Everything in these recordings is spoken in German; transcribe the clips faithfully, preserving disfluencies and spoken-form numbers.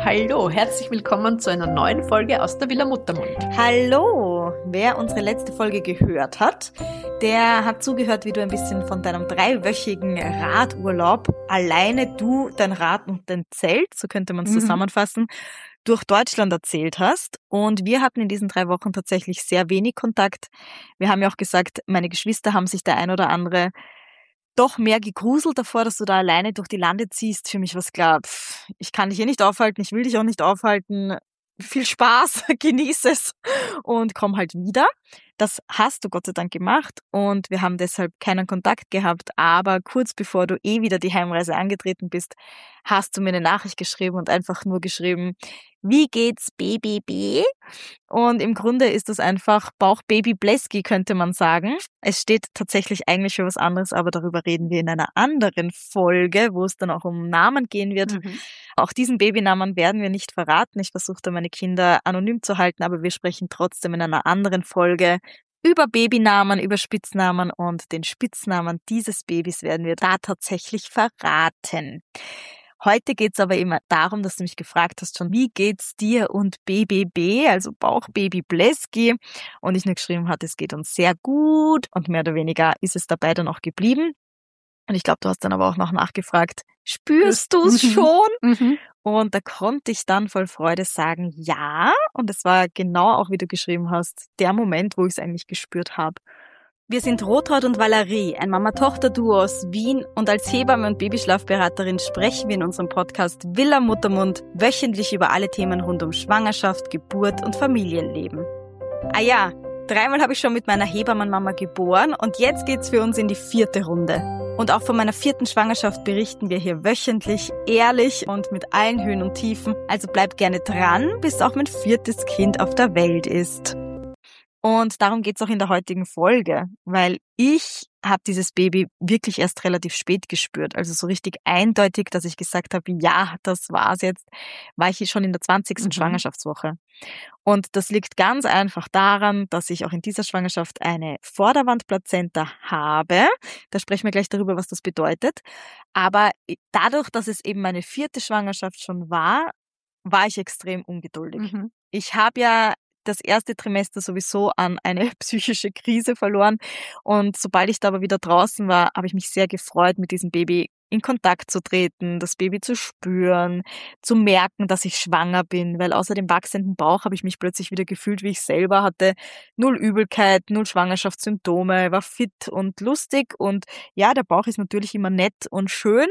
Hallo, herzlich willkommen zu einer neuen Folge aus der Villa Muttermund. Hallo, wer unsere letzte Folge gehört hat, der hat zugehört, wie du ein bisschen von deinem dreiwöchigen Radurlaub, alleine du, dein Rad und dein Zelt, so könnte man es mhm. zusammenfassen, durch Deutschland erzählt hast. Und wir hatten in diesen drei Wochen tatsächlich sehr wenig Kontakt. Wir haben ja auch gesagt, meine Geschwister haben sich der ein oder andere doch mehr gegruselt davor, dass du da alleine durch die Lande ziehst. Für mich war es klar, pff, ich kann dich hier nicht aufhalten, ich will dich auch nicht aufhalten. Viel Spaß, genieß es und komm halt wieder. Das hast du Gott sei Dank gemacht und wir haben deshalb keinen Kontakt gehabt, aber kurz bevor du eh wieder die Heimreise angetreten bist, hast du mir eine Nachricht geschrieben und einfach nur geschrieben, wie geht's B B B? Und im Grunde ist das einfach Bauchbaby Bleski, könnte man sagen. Es steht tatsächlich eigentlich für was anderes, aber darüber reden wir in einer anderen Folge, wo es dann auch um Namen gehen wird. Mhm. Auch diesen Babynamen werden wir nicht verraten. Ich versuche da meine Kinder anonym zu halten, aber wir sprechen trotzdem in einer anderen Folge über Babynamen, über Spitznamen und den Spitznamen dieses Babys werden wir da tatsächlich verraten. Heute geht's aber immer darum, dass du mich gefragt hast schon, wie geht's dir und B B B, also Bauchbaby Bleski, und ich nur geschrieben hatte, es geht uns sehr gut und mehr oder weniger ist es dabei dann auch geblieben. Und ich glaube, du hast dann aber auch noch nachgefragt, spürst du es schon? Mhm. Und da konnte ich dann voll Freude sagen, ja. Und es war genau auch, wie du geschrieben hast, der Moment, wo ich es eigentlich gespürt habe. Wir sind Rothaut und Valerie, ein Mama-Tochter-Duo aus Wien, und als Hebamme und Babyschlafberaterin sprechen wir in unserem Podcast Villa Muttermund wöchentlich über alle Themen rund um Schwangerschaft, Geburt und Familienleben. Ah ja, dreimal habe ich schon mit meiner Hebammenmama geboren und jetzt geht's für uns in die vierte Runde. Und auch von meiner vierten Schwangerschaft berichten wir hier wöchentlich, ehrlich und mit allen Höhen und Tiefen. Also bleib gerne dran, bis auch mein viertes Kind auf der Welt ist. Und darum geht's auch in der heutigen Folge, weil ich habe dieses Baby wirklich erst relativ spät gespürt. Also so richtig eindeutig, dass ich gesagt habe, ja, das war's jetzt, war ich schon in der zwanzigsten Mhm. Schwangerschaftswoche. Und das liegt ganz einfach daran, dass ich auch in dieser Schwangerschaft eine Vorderwandplazenta habe. Da sprechen wir gleich darüber, was das bedeutet. Aber dadurch, dass es eben meine vierte Schwangerschaft schon war, war ich extrem ungeduldig. Mhm. Ich habe ja das erste Trimester sowieso an eine psychische Krise verloren. Und sobald ich da aber wieder draußen war, habe ich mich sehr gefreut, mit diesem Baby in Kontakt zu treten, das Baby zu spüren, zu merken, dass ich schwanger bin, weil außer dem wachsenden Bauch habe ich mich plötzlich wieder gefühlt, wie ich selber hatte. Null Übelkeit, null Schwangerschaftssymptome, war fit und lustig. Und ja, der Bauch ist natürlich immer nett und schön,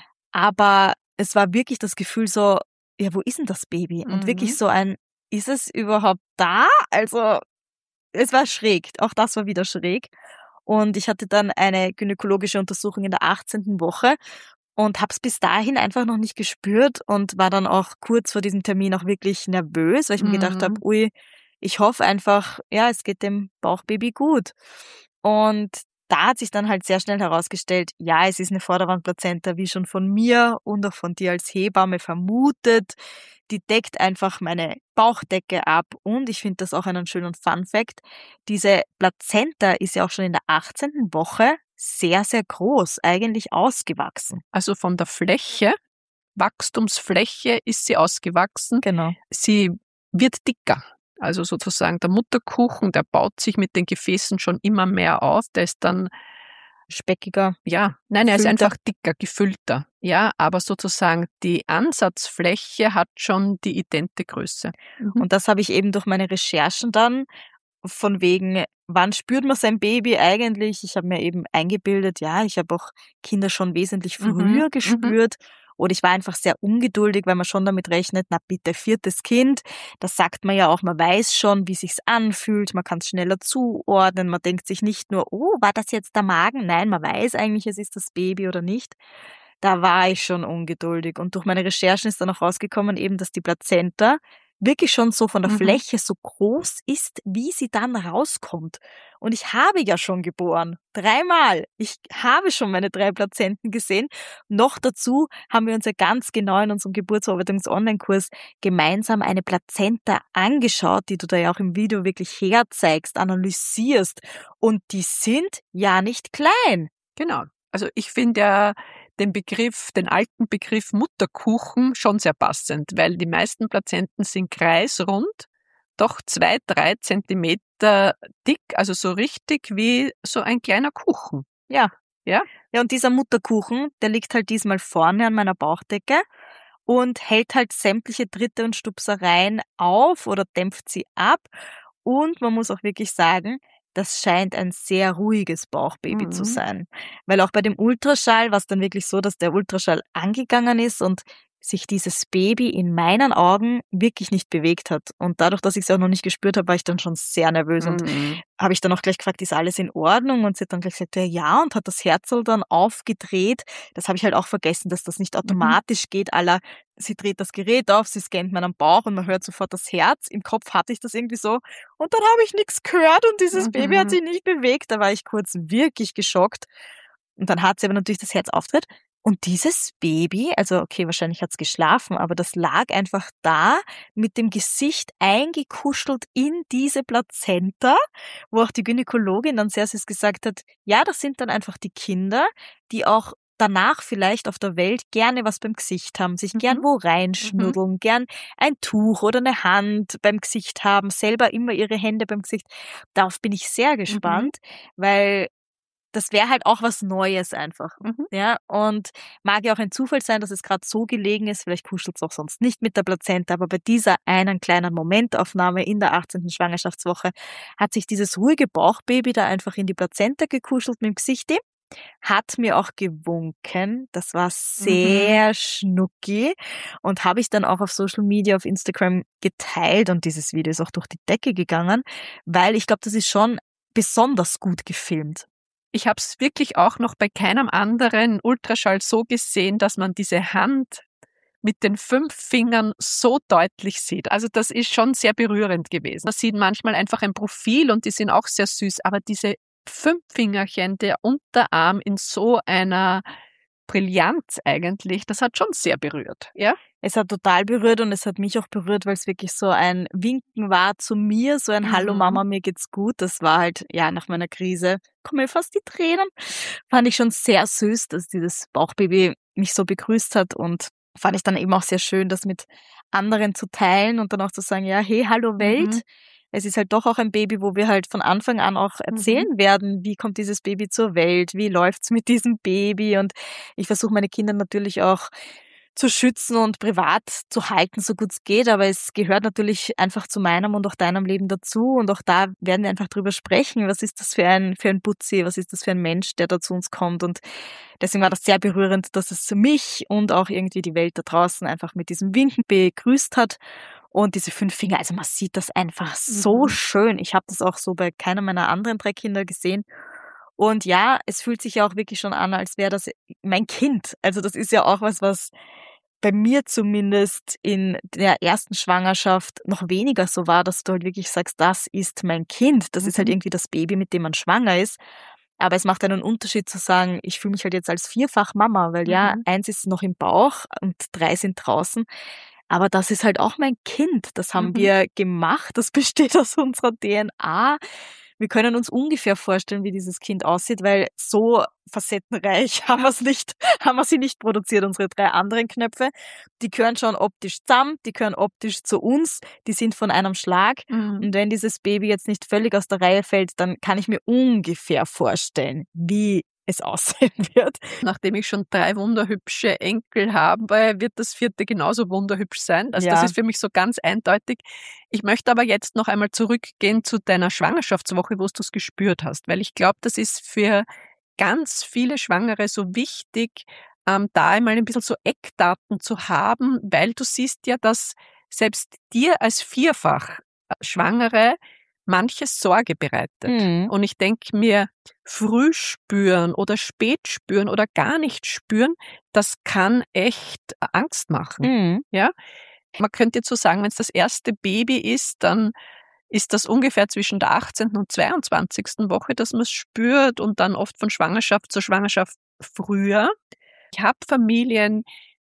aber es war wirklich das Gefühl so, ja, wo ist denn das Baby? Und mhm. wirklich so ein, ist es überhaupt da? Also es war schräg, auch das war wieder schräg. Und ich hatte dann eine gynäkologische Untersuchung in der achtzehnten Woche und habe es bis dahin einfach noch nicht gespürt und war dann auch kurz vor diesem Termin auch wirklich nervös, weil ich mhm. mir gedacht habe, ui, ich hoffe einfach, ja, es geht dem Bauchbaby gut. Und da hat sich dann halt sehr schnell herausgestellt, ja, es ist eine Vorderwandplazenta, wie schon von mir und auch von dir als Hebamme vermutet. Die deckt einfach meine Bauchdecke ab und ich finde das auch einen schönen Fun-Fact. Diese Plazenta ist ja auch schon in der achtzehnten Woche sehr, sehr groß, eigentlich ausgewachsen. Also von der Fläche, Wachstumsfläche ist sie ausgewachsen. Genau. Sie wird dicker. Also sozusagen der Mutterkuchen, der baut sich mit den Gefäßen schon immer mehr auf. Der ist dann speckiger. Ja, nein, er ist einfach dicker, gefüllter. Ja, aber sozusagen die Ansatzfläche hat schon die idente Größe. Mhm. Und das habe ich eben durch meine Recherchen dann von wegen, wann spürt man sein Baby eigentlich? Ich habe mir eben eingebildet, ja, ich habe auch Kinder schon wesentlich früher mhm. gespürt. Mhm. Oder ich war einfach sehr ungeduldig, weil man schon damit rechnet, na bitte, viertes Kind. Das sagt man ja auch, man weiß schon, wie sich's anfühlt, man kann es schneller zuordnen, man denkt sich nicht nur, oh, war das jetzt der Magen? Nein, man weiß eigentlich, es ist das Baby oder nicht. Da war ich schon ungeduldig. Und durch meine Recherchen ist dann auch rausgekommen, eben, dass die Plazenta wirklich schon so von der mhm. Fläche so groß ist, wie sie dann rauskommt. Und ich habe ja schon geboren. Dreimal. Ich habe schon meine drei Plazenten gesehen. Noch dazu haben wir uns ja ganz genau in unserem Geburtsverarbeitungs-Online-Kurs gemeinsam eine Plazenta angeschaut, die du da ja auch im Video wirklich herzeigst, analysierst. Und die sind ja nicht klein. Genau. Also ich finde ja, den Begriff, den alten Begriff Mutterkuchen schon sehr passend, weil die meisten Plazenten sind kreisrund, doch zwei, drei Zentimeter dick, also so richtig wie so ein kleiner Kuchen. Ja. Ja? Ja, und dieser Mutterkuchen, der liegt halt diesmal vorne an meiner Bauchdecke und hält halt sämtliche Tritte und Stupsereien auf oder dämpft sie ab. Und man muss auch wirklich sagen, das scheint ein sehr ruhiges Bauchbaby Mhm. zu sein. Weil auch bei dem Ultraschall war es dann wirklich so, dass der Ultraschall angegangen ist und sich dieses Baby in meinen Augen wirklich nicht bewegt hat. Und dadurch, dass ich es auch noch nicht gespürt habe, war ich dann schon sehr nervös. Und Mhm. habe ich dann auch gleich gefragt, ist alles in Ordnung? Und sie hat dann gleich gesagt, ja, ja, und hat das Herzl dann aufgedreht. Das habe ich halt auch vergessen, dass das nicht automatisch geht. Aller, sie dreht das Gerät auf, sie scannt meinen Bauch und man hört sofort das Herz. Im Kopf hatte ich das irgendwie so. Und dann habe ich nichts gehört und dieses Mhm. Baby hat sich nicht bewegt. Da war ich kurz wirklich geschockt. Und dann hat sie aber natürlich das Herz auftritt. Und dieses Baby, also okay, wahrscheinlich hat's geschlafen, aber das lag einfach da mit dem Gesicht eingekuschelt in diese Plazenta, wo auch die Gynäkologin dann sehr süß gesagt hat, ja, das sind dann einfach die Kinder, die auch danach vielleicht auf der Welt gerne was beim Gesicht haben, sich Mhm. gern wo reinschnuddeln, Mhm. gern ein Tuch oder eine Hand beim Gesicht haben, selber immer ihre Hände beim Gesicht. Darauf bin ich sehr gespannt, Mhm. weil das wäre halt auch was Neues einfach. Mhm. Ja, und mag ja auch ein Zufall sein, dass es gerade so gelegen ist, vielleicht kuschelt es auch sonst nicht mit der Plazenta, aber bei dieser einen kleinen Momentaufnahme in der achtzehnten Schwangerschaftswoche hat sich dieses ruhige Bauchbaby da einfach in die Plazenta gekuschelt mit dem Gesicht, hat mir auch gewunken, das war sehr Mhm. schnucki und habe ich dann auch auf Social Media, auf Instagram geteilt und dieses Video ist auch durch die Decke gegangen, weil ich glaube, das ist schon besonders gut gefilmt. Ich habe es wirklich auch noch bei keinem anderen Ultraschall so gesehen, dass man diese Hand mit den fünf Fingern so deutlich sieht. Also das ist schon sehr berührend gewesen. Man sieht manchmal einfach ein Profil und die sind auch sehr süß, aber diese fünf Fingerchen, der Unterarm in so einer Brillanz eigentlich, das hat schon sehr berührt, ja? Es hat total berührt und es hat mich auch berührt, weil es wirklich so ein Winken war zu mir, so ein Mhm. Hallo Mama, mir geht's gut. Das war halt, ja, nach meiner Krise, kommen mir fast die Tränen. Fand ich schon sehr süß, dass dieses Bauchbaby mich so begrüßt hat und fand ich dann eben auch sehr schön, das mit anderen zu teilen und dann auch zu sagen, ja, hey, hallo Welt. Mhm. Es ist halt doch auch ein Baby, wo wir halt von Anfang an auch erzählen Mhm. werden, wie kommt dieses Baby zur Welt, wie läuft's mit diesem Baby und ich versuche meine Kinder natürlich auch zu schützen und privat zu halten, so gut es geht, aber es gehört natürlich einfach zu meinem und auch deinem Leben dazu und auch da werden wir einfach drüber sprechen, was ist das für ein, für ein Butzi, was ist das für ein Mensch, der da zu uns kommt und deswegen war das sehr berührend, dass es mich und auch irgendwie die Welt da draußen einfach mit diesem Winken begrüßt hat und diese fünf Finger, also man sieht das einfach so Mhm. schön. Ich habe das auch so bei keiner meiner anderen drei Kinder gesehen. Und ja, es fühlt sich ja auch wirklich schon an, als wäre das mein Kind. Also das ist ja auch was, was bei mir zumindest in der ersten Schwangerschaft noch weniger so war, dass du halt wirklich sagst, das ist mein Kind. Das ist halt Mhm. irgendwie das Baby, mit dem man schwanger ist. Aber es macht einen Unterschied zu sagen, ich fühle mich halt jetzt als vierfach Mama, weil ja, Mhm. eins ist noch im Bauch und drei sind draußen. Aber das ist halt auch mein Kind. Das haben Mhm. wir gemacht. Das besteht aus unserer D N A. Wir können uns ungefähr vorstellen, wie dieses Kind aussieht, weil so facettenreich haben wir es nicht, haben wir sie nicht produziert, unsere drei anderen Knöpfe. Die gehören schon optisch zusammen, die gehören optisch zu uns, die sind von einem Schlag. Mhm. Und wenn dieses Baby jetzt nicht völlig aus der Reihe fällt, dann kann ich mir ungefähr vorstellen, wie es aussehen wird. Nachdem ich schon drei wunderhübsche Enkel habe, wird das vierte genauso wunderhübsch sein. Also das Ja. ist für mich so ganz eindeutig. Ich möchte aber jetzt noch einmal zurückgehen zu deiner Schwangerschaftswoche, wo du es gespürt hast, weil ich glaube, das ist für ganz viele Schwangere so wichtig, ähm, da einmal ein bisschen so Eckdaten zu haben, weil du siehst ja, dass selbst dir als vierfach Schwangere manches Sorge bereitet. Mhm. Und ich denke mir, früh spüren oder spät spüren oder gar nicht spüren, das kann echt Angst machen. Mhm. Ja? Man könnte jetzt so sagen, wenn es das erste Baby ist, dann ist das ungefähr zwischen der achtzehnten und zweiundzwanzigsten Woche, dass man es spürt und dann oft von Schwangerschaft zu Schwangerschaft früher. Ich habe Familien,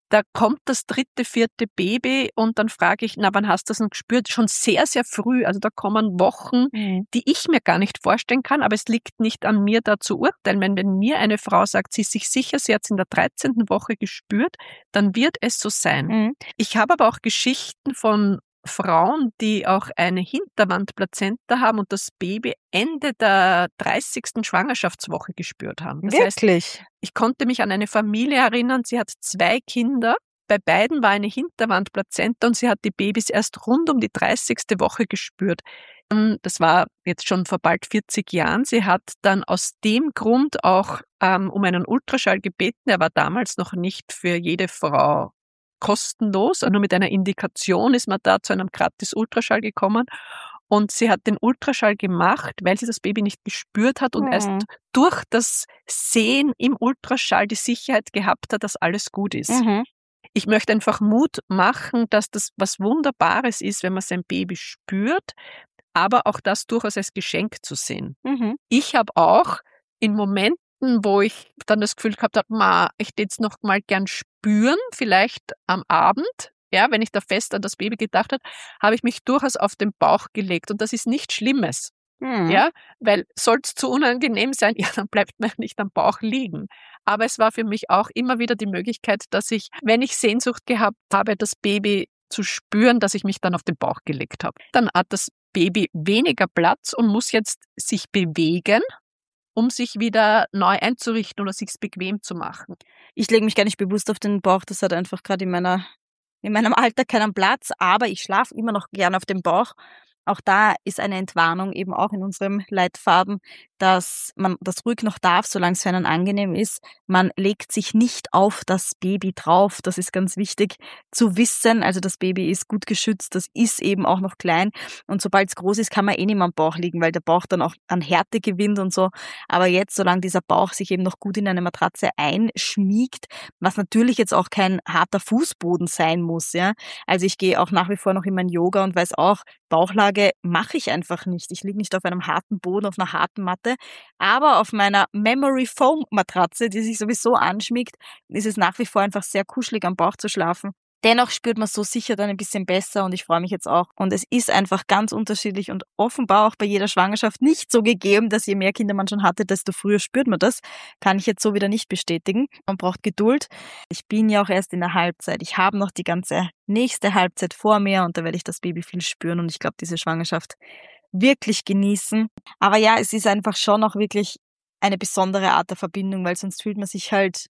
da kommt das dritte, vierte Baby und dann frage ich, na, wann hast du das denn gespürt? Schon sehr, sehr früh. Also da kommen Wochen, Mhm. die ich mir gar nicht vorstellen kann, aber es liegt nicht an mir, da zu urteilen. Wenn, wenn mir eine Frau sagt, sie ist sich sicher, sie hat es in der dreizehnten Woche gespürt, dann wird es so sein. Mhm. Ich habe aber auch Geschichten von Frauen, die auch eine Hinterwandplazenta haben und das Baby Ende der dreißigsten Schwangerschaftswoche gespürt haben. Das heißt, Wirklich? ich konnte mich an eine Familie erinnern, sie hat zwei Kinder. Bei beiden war eine Hinterwandplazenta und sie hat die Babys erst rund um die dreißigste Woche gespürt. Das war jetzt schon vor bald vierzig Jahren. Sie hat dann aus dem Grund auch ähm, um einen Ultraschall gebeten. Er war damals noch nicht für jede Frau kostenlos, nur mit einer Indikation ist man da zu einem Gratis-Ultraschall gekommen. Und sie hat den Ultraschall gemacht, weil sie das Baby nicht gespürt hat und Mhm. erst durch das Sehen im Ultraschall die Sicherheit gehabt hat, dass alles gut ist. Mhm. Ich möchte einfach Mut machen, dass das was Wunderbares ist, wenn man sein Baby spürt, aber auch das durchaus als Geschenk zu sehen. Mhm. Ich habe auch in Momenten, wo ich dann das Gefühl gehabt habe, ma, ich hätte jetzt noch mal gern spüren, vielleicht am Abend, ja, wenn ich da fest an das Baby gedacht habe, habe ich mich durchaus auf den Bauch gelegt und das ist nichts Schlimmes, Mhm. ja, weil soll es zu unangenehm sein, ja, dann bleibt man nicht am Bauch liegen. Aber es war für mich auch immer wieder die Möglichkeit, dass ich, wenn ich Sehnsucht gehabt habe, das Baby zu spüren, dass ich mich dann auf den Bauch gelegt habe. Dann hat das Baby weniger Platz und muss jetzt sich bewegen, um sich wieder neu einzurichten oder sich bequem zu machen. Ich lege mich gar nicht bewusst auf den Bauch, das hat einfach gerade in meiner in meinem Alter keinen Platz, aber ich schlafe immer noch gern auf dem Bauch. Auch da ist eine Entwarnung eben auch in unserem Leitfaden, dass man das ruhig noch darf, solange es für einen angenehm ist. Man legt sich nicht auf das Baby drauf. Das ist ganz wichtig zu wissen. Also das Baby ist gut geschützt, das ist eben auch noch klein. Und sobald es groß ist, kann man eh nicht mehr am Bauch liegen, weil der Bauch dann auch an Härte gewinnt und so. Aber jetzt, solange dieser Bauch sich eben noch gut in eine Matratze einschmiegt, was natürlich jetzt auch kein harter Fußboden sein muss, ja. Also ich gehe auch nach wie vor noch in mein Yoga und weiß auch, Bauchlage mache ich einfach nicht. Ich liege nicht auf einem harten Boden, auf einer harten Matte, aber auf meiner Memory Foam Matratze, die sich sowieso anschmiegt, ist es nach wie vor einfach sehr kuschelig am Bauch zu schlafen. Dennoch spürt man so sicher dann ein bisschen besser und ich freue mich jetzt auch. Und es ist einfach ganz unterschiedlich und offenbar auch bei jeder Schwangerschaft nicht so gegeben, dass je mehr Kinder man schon hatte, desto früher spürt man das. Kann ich jetzt so wieder nicht bestätigen. Man braucht Geduld. Ich bin ja auch erst in der Halbzeit. Ich habe noch die ganze nächste Halbzeit vor mir und da werde ich das Baby viel spüren und ich glaube, diese Schwangerschaft wirklich genießen. Aber ja, es ist einfach schon auch wirklich eine besondere Art der Verbindung, weil sonst fühlt man sich halt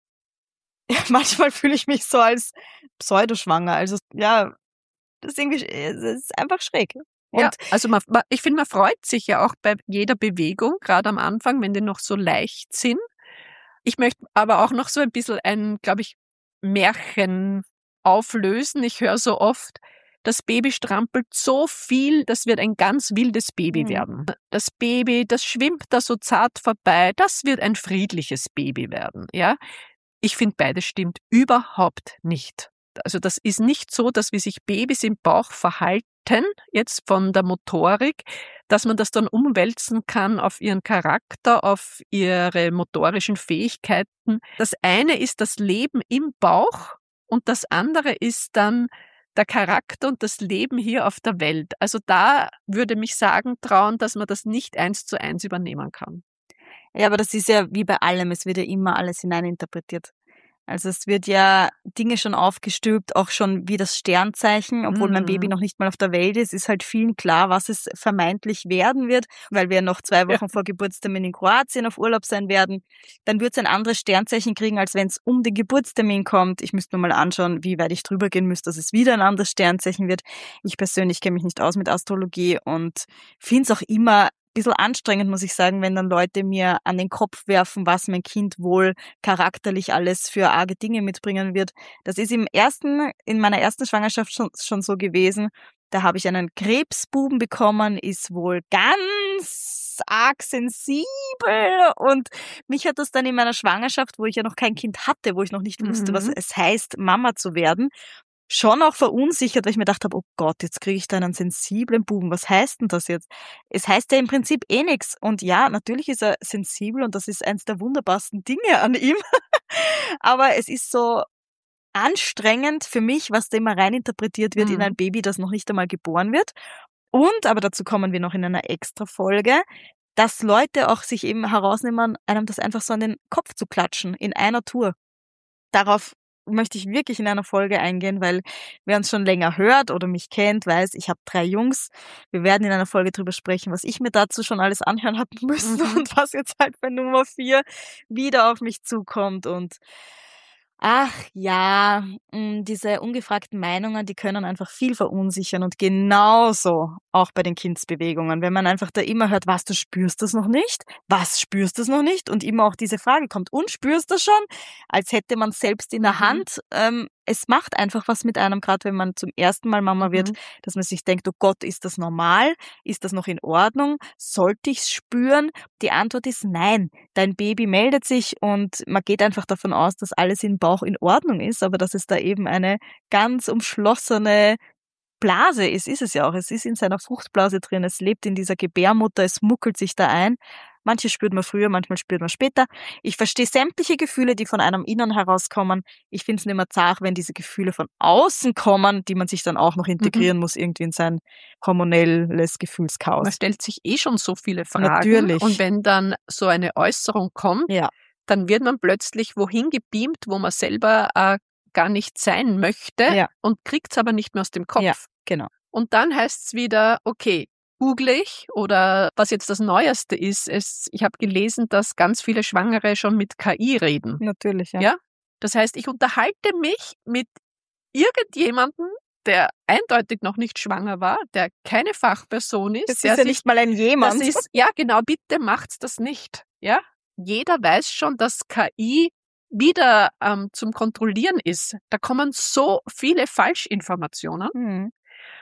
manchmal fühle ich mich so als pseudoschwanger. Also ja, das ist irgendwie, es ist einfach schräg. Und ja, also man, man, ich finde, man freut sich ja auch bei jeder Bewegung, gerade am Anfang, wenn die noch so leicht sind. Ich möchte aber auch noch so ein bisschen ein, glaube ich, Märchen auflösen. Ich höre so oft, das Baby strampelt so viel, das wird ein ganz wildes Baby Mhm. werden. Das Baby, das schwimmt da so zart vorbei, das wird ein friedliches Baby werden, ja. Ich finde, beides stimmt überhaupt nicht. Also das ist nicht so, dass wie sich Babys im Bauch verhalten, jetzt von der Motorik, dass man das dann umwälzen kann auf ihren Charakter, auf ihre motorischen Fähigkeiten. Das eine ist das Leben im Bauch und das andere ist dann der Charakter und das Leben hier auf der Welt. Also da würde mich sagen trauen, dass man das nicht eins zu eins übernehmen kann. ja, aber das ist ja wie bei allem, es wird ja immer alles hineininterpretiert. Also es wird ja Dinge schon aufgestülpt, auch schon wie das Sternzeichen, obwohl mein Baby Mhm. noch nicht mal auf der Welt ist, ist halt vielen klar, was es vermeintlich werden wird, weil wir noch zwei Wochen Ja. vor Geburtstermin in Kroatien auf Urlaub sein werden. Dann wird es ein anderes Sternzeichen kriegen, als wenn es um den Geburtstermin kommt. Ich müsste mir mal anschauen, wie weit ich drüber gehen müsste, dass es wieder ein anderes Sternzeichen wird. Ich persönlich kenne mich nicht aus mit Astrologie und finde es auch immer bisschen anstrengend, muss ich sagen, wenn dann Leute mir an den Kopf werfen, was mein Kind wohl charakterlich alles für arge Dinge mitbringen wird. Das ist im ersten, in meiner ersten Schwangerschaft schon, schon so gewesen. Da habe ich einen Krebsbuben bekommen, ist wohl ganz arg sensibel und mich hat das dann in meiner Schwangerschaft, wo ich ja noch kein Kind hatte, wo ich noch nicht wusste, was Mhm. es heißt, Mama zu werden, schon auch verunsichert, weil ich mir gedacht habe, oh Gott, jetzt kriege ich da einen sensiblen Buben. Was heißt denn das jetzt? Es heißt ja im Prinzip eh nichts. Und ja, natürlich ist er sensibel und das ist eins der wunderbarsten Dinge an ihm. Aber es ist so, anstrengend für mich, was da immer reininterpretiert wird Mhm. in ein Baby, das noch nicht einmal geboren wird. Und, aber dazu kommen wir noch in einer Extra-Folge, dass Leute auch sich eben herausnehmen, einem das einfach so an den Kopf zu klatschen, in einer Tour. Darauf möchte ich wirklich in einer Folge eingehen, weil wer uns schon länger hört oder mich kennt, weiß, ich habe drei Jungs. Wir werden in einer Folge drüber sprechen, was ich mir dazu schon alles anhören habe müssen Mhm. und was jetzt halt bei Nummer vier wieder auf mich zukommt. Und ach ja, mh, diese ungefragten Meinungen, die können einfach viel verunsichern und genauso auch bei den Kindsbewegungen. Wenn man einfach da immer hört, was, du spürst das noch nicht? Was, spürst du das noch nicht? Und immer auch diese Frage kommt, und spürst du das schon? Als hätte man es selbst in der Mhm. Hand. Ähm, es macht einfach was mit einem, gerade wenn man zum ersten Mal Mama wird, Mhm. dass man sich denkt, oh Gott, ist das normal? Ist das noch in Ordnung? Sollte ich es spüren? Die Antwort ist nein. Dein Baby meldet sich und man geht einfach davon aus, dass alles im Bauch in Ordnung ist, aber dass es da eben eine ganz umschlossene Blase ist, ist es ja auch. Es ist in seiner Fruchtblase drin, es lebt in dieser Gebärmutter, es muckelt sich da ein. Manche spürt man früher, manchmal spürt man später. Ich verstehe sämtliche Gefühle, die von einem Innern herauskommen. Ich finde es nicht mehr zart, wenn diese Gefühle von außen kommen, die man sich dann auch noch integrieren muss, irgendwie in sein hormonelles Gefühlschaos. Man stellt sich eh schon so viele Fragen. Natürlich. Und wenn dann so eine Äußerung kommt, Ja, dann wird man plötzlich wohin gebeamt, wo man selber äh, gar nicht sein möchte Ja. und kriegt es aber nicht mehr aus dem Kopf. ja, genau. Und dann heißt es wieder, okay, google ich oder was jetzt das Neueste ist, es, ich habe gelesen, dass ganz viele Schwangere schon mit K I reden. Natürlich, ja. Ja? Das heißt, ich unterhalte mich mit irgendjemandem, der eindeutig noch nicht schwanger war, der keine Fachperson ist. Das der ist ja sich, nicht mal ein jemand. Das ist, ja, genau, bitte macht's das nicht. Ja? Jeder weiß schon, dass K I wieder ähm, zum Kontrollieren ist. Da kommen so viele Falschinformationen. Mhm.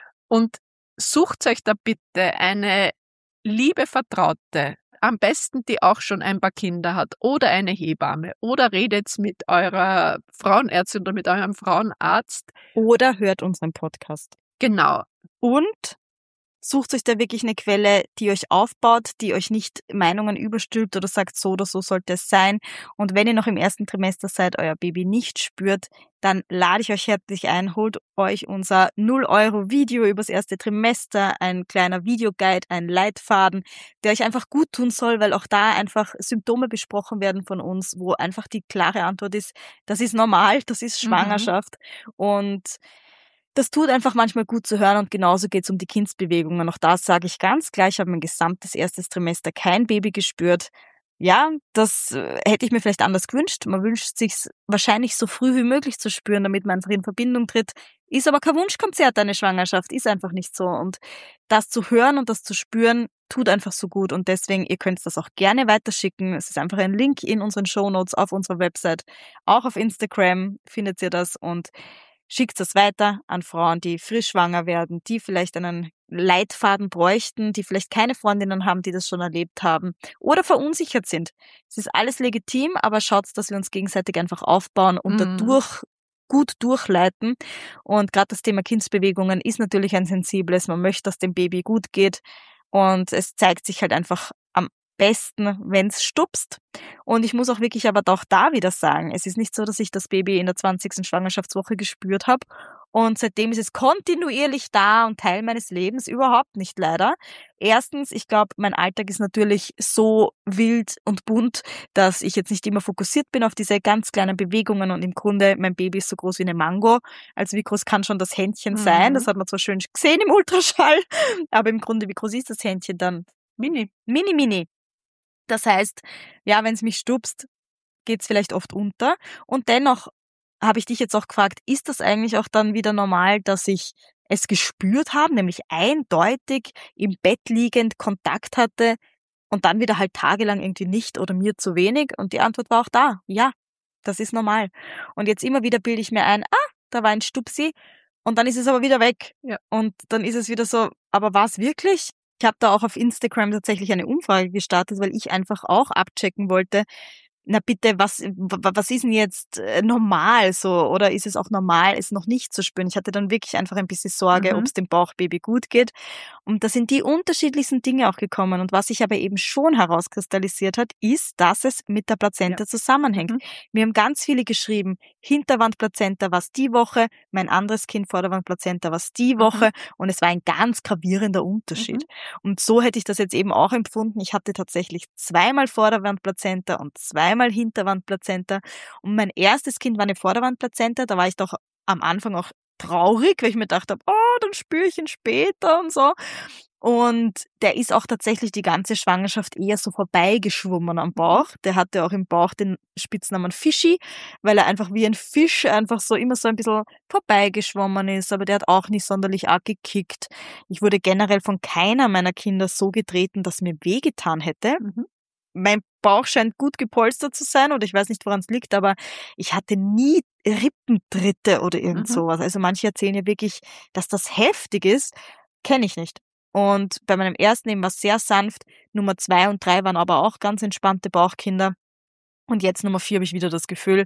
Und sucht euch da bitte eine liebe Vertraute, am besten die auch schon ein paar Kinder hat oder eine Hebamme oder redet mit eurer Frauenärztin oder mit eurem Frauenarzt. Oder hört unseren Podcast. Genau. Und sucht euch da wirklich eine Quelle, die euch aufbaut, die euch nicht Meinungen überstülpt oder sagt, so oder so sollte es sein. Und wenn ihr noch im ersten Trimester seid, euer Baby nicht spürt, dann lade ich euch herzlich ein, holt euch unser null Euro Video übers erste Trimester, ein kleiner Videoguide, ein Leitfaden, der euch einfach gut tun soll, weil auch da einfach Symptome besprochen werden von uns, wo einfach die klare Antwort ist, das ist normal, das ist Schwangerschaft. Mhm. Und das tut einfach manchmal gut zu hören und genauso geht es um die Kindsbewegungen. Auch das sage ich ganz klar, ich habe mein gesamtes erstes Trimester kein Baby gespürt. Ja, das äh, hätte ich mir vielleicht anders gewünscht. Man wünscht sich wahrscheinlich so früh wie möglich zu spüren, damit man einfach in Verbindung tritt. Ist aber kein Wunschkonzert, eine Schwangerschaft, ist einfach nicht so. Und das zu hören und das zu spüren, tut einfach so gut. Und deswegen, ihr könnt das auch gerne weiterschicken. Es ist einfach ein Link in unseren Shownotes auf unserer Website. Auch auf Instagram findet ihr das und schickt das weiter an Frauen, die frisch schwanger werden, die vielleicht einen Leitfaden bräuchten, die vielleicht keine Freundinnen haben, die das schon erlebt haben oder verunsichert sind. Es ist alles legitim, aber schaut, dass wir uns gegenseitig einfach aufbauen und Mhm. dadurch gut durchleiten. Und gerade das Thema Kindsbewegungen ist natürlich ein sensibles. Man möchte, dass dem Baby gut geht und es zeigt sich halt einfach am besten, wenn es stupst. Und ich muss auch wirklich aber auch da wieder sagen, es ist nicht so, dass ich das Baby in der zwanzigsten Schwangerschaftswoche gespürt habe und seitdem ist es kontinuierlich da und Teil meines Lebens, überhaupt nicht leider. Erstens, ich glaube, mein Alltag ist natürlich so wild und bunt, dass ich jetzt nicht immer fokussiert bin auf diese ganz kleinen Bewegungen und im Grunde, mein Baby ist so groß wie eine Mango. Also wie groß kann schon das Händchen Mhm. sein? Das hat man zwar schön gesehen im Ultraschall, aber im Grunde, wie groß ist das Händchen dann? Mini. Mini, mini. Das heißt, ja, wenn es mich stupst, geht's vielleicht oft unter. Und dennoch habe ich dich jetzt auch gefragt, ist das eigentlich auch dann wieder normal, dass ich es gespürt habe, nämlich eindeutig im Bett liegend Kontakt hatte und dann wieder halt tagelang irgendwie nicht oder mir zu wenig? Und die Antwort war auch da, ja, das ist normal. Und jetzt immer wieder bilde ich mir ein, ah, da war ein Stupsi und dann ist es aber wieder weg. Ja. Und dann ist es wieder so, aber war es wirklich? Ich habe da auch auf Instagram tatsächlich eine Umfrage gestartet, weil ich einfach auch abchecken wollte, na bitte, was, was ist denn jetzt normal so? Oder ist es auch normal, es noch nicht zu spüren? Ich hatte dann wirklich einfach ein bisschen Sorge, Mhm. ob es dem Bauchbaby gut geht. Und da sind die unterschiedlichsten Dinge auch gekommen. Und was sich aber eben schon herauskristallisiert hat, ist, dass es mit der Plazenta Ja. zusammenhängt. Mhm. Mir haben ganz viele geschrieben, Hinterwandplazenta war es die Woche, mein anderes Kind Vorderwandplazenta war es die Woche. Mhm. Und es war ein ganz gravierender Unterschied. Mhm. Und so hätte ich das jetzt eben auch empfunden. Ich hatte tatsächlich zweimal Vorderwandplazenta und zweimal Hinterwandplazenta. Und mein erstes Kind war eine Vorderwandplazenta. Da war ich doch am Anfang auch traurig, weil ich mir gedacht habe, oh, dann spüre ich ihn später und so. Und der ist auch tatsächlich die ganze Schwangerschaft eher so vorbeigeschwommen am Bauch. Der hatte auch im Bauch den Spitznamen Fischi, weil er einfach wie ein Fisch einfach so immer so ein bisschen vorbeigeschwommen ist. Aber der hat auch nicht sonderlich arg gekickt. Ich wurde generell von keiner meiner Kinder so getreten, dass mir wehgetan hätte. Mhm. Mein Bauch scheint gut gepolstert zu sein oder ich weiß nicht, woran es liegt, aber ich hatte nie Rippentritte oder irgend Mhm. sowas. Also manche erzählen ja wirklich, dass das heftig ist. Kenne ich nicht. Und bei meinem ersten eben war es sehr sanft. Nummer zwei und drei waren aber auch ganz entspannte Bauchkinder. Und jetzt Nummer vier habe ich wieder das Gefühl,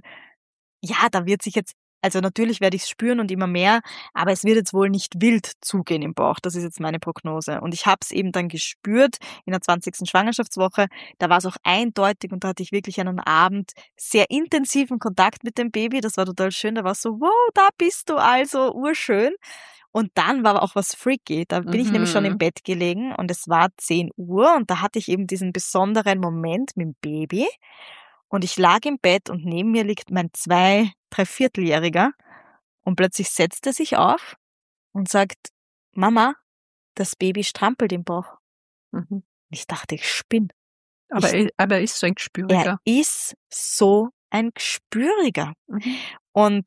ja, da wird sich jetzt, also natürlich werde ich es spüren und immer mehr, aber es wird jetzt wohl nicht wild zugehen im Bauch. Das ist jetzt meine Prognose. Und ich habe es eben dann gespürt in der zwanzigsten Schwangerschaftswoche. Da war es auch eindeutig und da hatte ich wirklich einen Abend sehr intensiven Kontakt mit dem Baby. Das war total schön. Da war es so, wow, da bist du also, urschön. Und dann war auch was freaky. Da bin ich nämlich schon im Mhm. Bett gelegen und es war zehn Uhr und da hatte ich eben diesen besonderen Moment mit dem Baby. Und ich lag im Bett und neben mir liegt mein zwei-, dreivierteljähriger und plötzlich setzt er sich auf und sagt, Mama, das Baby strampelt im Bauch. Mhm. Ich dachte, ich spinne. Aber, Ich, er- aber er ist so ein er Gespüriger. ist so ein Gespüriger. Mhm. Und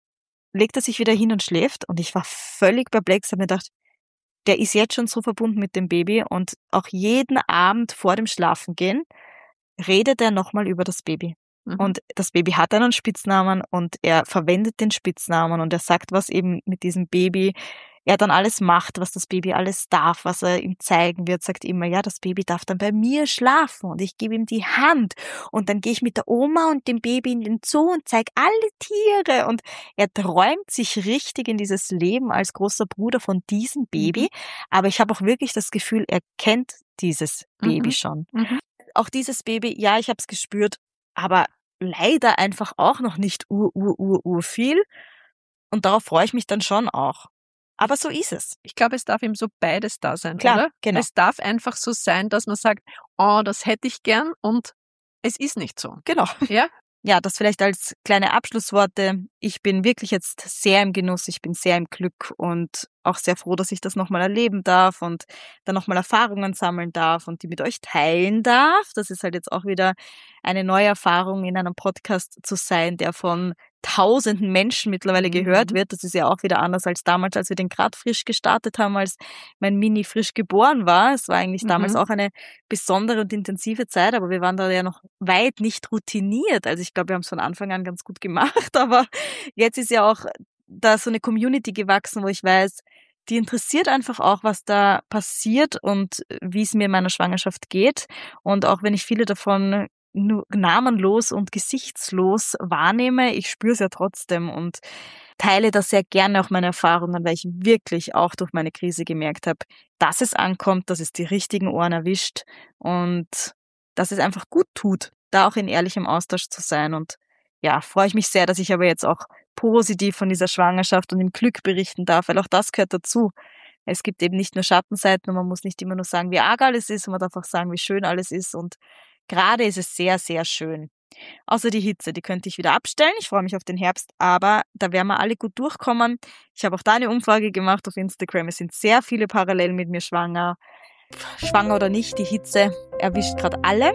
legt er sich wieder hin und schläft und ich war völlig perplex, habe mir gedacht, der ist jetzt schon so verbunden mit dem Baby und auch jeden Abend vor dem Schlafengehen redet er nochmal über das Baby. Mhm. Und das Baby hat einen Spitznamen und er verwendet den Spitznamen und er sagt, was eben mit diesem Baby er dann alles macht, was das Baby alles darf, was er ihm zeigen wird, sagt immer, ja, das Baby darf dann bei mir schlafen und ich gebe ihm die Hand und dann gehe ich mit der Oma und dem Baby in den Zoo und zeige alle Tiere und er träumt sich richtig in dieses Leben als großer Bruder von diesem Baby, Mhm. aber ich habe auch wirklich das Gefühl, er kennt dieses Baby Mhm. schon. Mhm. Auch dieses Baby, ja, ich habe es gespürt, aber leider einfach auch noch nicht ur, ur, ur, ur viel. Und darauf freue ich mich dann schon auch. Aber so ist es. Ich glaube, es darf eben so beides da sein, Klar, oder? genau. Es darf einfach so sein, dass man sagt, oh, das hätte ich gern und es ist nicht so. Genau. Ja? Ja, das vielleicht als kleine Abschlussworte. Ich bin wirklich jetzt sehr im Genuss, ich bin sehr im Glück und auch sehr froh, dass ich das nochmal erleben darf und dann nochmal Erfahrungen sammeln darf und die mit euch teilen darf. Das ist halt jetzt auch wieder eine neue Erfahrung, in einem Podcast zu sein, der von tausenden Menschen mittlerweile Mhm. gehört wird. Das ist ja auch wieder anders als damals, als wir den gerade frisch gestartet haben, als mein Mini frisch geboren war. Es war eigentlich Mhm. damals auch eine besondere und intensive Zeit, aber wir waren da ja noch weit nicht routiniert. Also ich glaube, wir haben es von Anfang an ganz gut gemacht, aber jetzt ist ja auch da so eine Community gewachsen, wo ich weiß, die interessiert einfach auch, was da passiert und wie es mir in meiner Schwangerschaft geht. Und auch wenn ich viele davon nur namenlos und gesichtslos wahrnehme, ich spüre es ja trotzdem und teile da sehr gerne auch meine Erfahrungen, weil ich wirklich auch durch meine Krise gemerkt habe, dass es ankommt, dass es die richtigen Ohren erwischt und dass es einfach gut tut, da auch in ehrlichem Austausch zu sein. Und ja, freue ich mich sehr, dass ich aber jetzt auch positiv von dieser Schwangerschaft und dem Glück berichten darf, weil auch das gehört dazu. Es gibt eben nicht nur Schattenseiten und man muss nicht immer nur sagen, wie arg alles ist, man darf auch sagen, wie schön alles ist und gerade ist es sehr, sehr schön. Außer die Hitze, die könnte ich wieder abstellen. Ich freue mich auf den Herbst, aber da werden wir alle gut durchkommen. Ich habe auch da eine Umfrage gemacht auf Instagram. Es sind sehr viele parallel mit mir schwanger. Schwanger oder nicht, die Hitze erwischt gerade alle.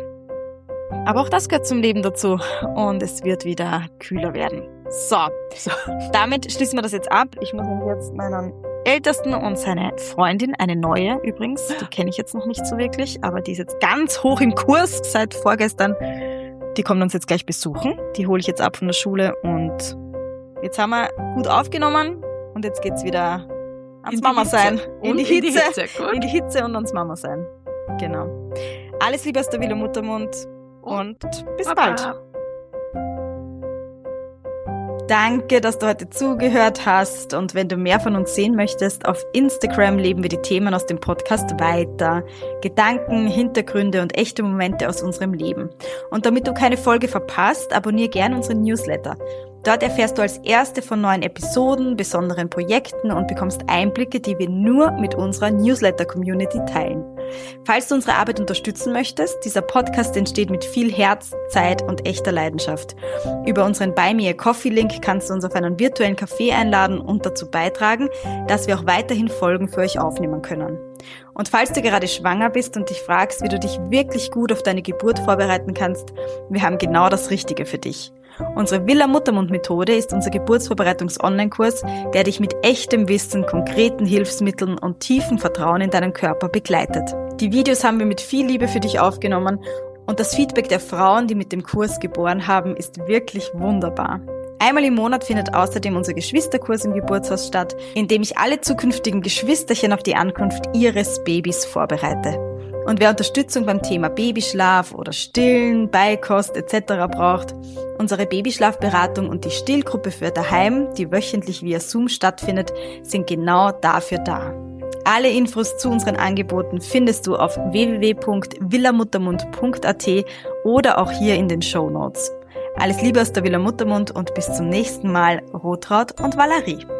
Aber auch das gehört zum Leben dazu und es wird wieder kühler werden. So, So. damit schließen wir das jetzt ab. Ich muss nämlich jetzt meinen Ältesten und seine Freundin, eine neue übrigens, die kenne ich jetzt noch nicht so wirklich, aber die ist jetzt ganz hoch im Kurs seit vorgestern. Die kommt uns jetzt gleich besuchen. Die hole ich jetzt ab von der Schule und jetzt haben wir gut aufgenommen und jetzt geht's wieder ans In die Mama Hitze. sein. In Und die in die Hitze. Hitze, gut. In die Hitze und ans Mama sein. Genau. Alles Liebe aus der Wieler Muttermund und bis Baba. bald. Danke, dass du heute zugehört hast, und wenn du mehr von uns sehen möchtest, auf Instagram leben wir die Themen aus dem Podcast weiter. Gedanken, Hintergründe und echte Momente aus unserem Leben. Und damit du keine Folge verpasst, abonniere gerne unseren Newsletter. Dort erfährst du als Erste von neuen Episoden, besonderen Projekten und bekommst Einblicke, die wir nur mit unserer Newsletter-Community teilen. Falls du unsere Arbeit unterstützen möchtest, dieser Podcast entsteht mit viel Herz, Zeit und echter Leidenschaft. Über unseren Buy Me a Coffee-Link kannst du uns auf einen virtuellen Kaffee einladen und dazu beitragen, dass wir auch weiterhin Folgen für euch aufnehmen können. Und falls du gerade schwanger bist und dich fragst, wie du dich wirklich gut auf deine Geburt vorbereiten kannst, wir haben genau das Richtige für dich. Unsere Villa Muttermund-Methode ist unser Geburtsvorbereitungs-Online-Kurs, der dich mit echtem Wissen, konkreten Hilfsmitteln und tiefem Vertrauen in deinen Körper begleitet. Die Videos haben wir mit viel Liebe für dich aufgenommen und das Feedback der Frauen, die mit dem Kurs geboren haben, ist wirklich wunderbar. Einmal im Monat findet außerdem unser Geschwisterkurs im Geburtshaus statt, in dem ich alle zukünftigen Geschwisterchen auf die Ankunft ihres Babys vorbereite. Und wer Unterstützung beim Thema Babyschlaf oder Stillen, Beikost et cetera braucht, unsere Babyschlafberatung und die Stillgruppe für daheim, die wöchentlich via Zoom stattfindet, sind genau dafür da. Alle Infos zu unseren Angeboten findest du auf w w w punkt villa muttermund punkt a t oder auch hier in den Shownotes. Alles Liebe aus der Villa Muttermund und bis zum nächsten Mal, Rotraud und Valerie.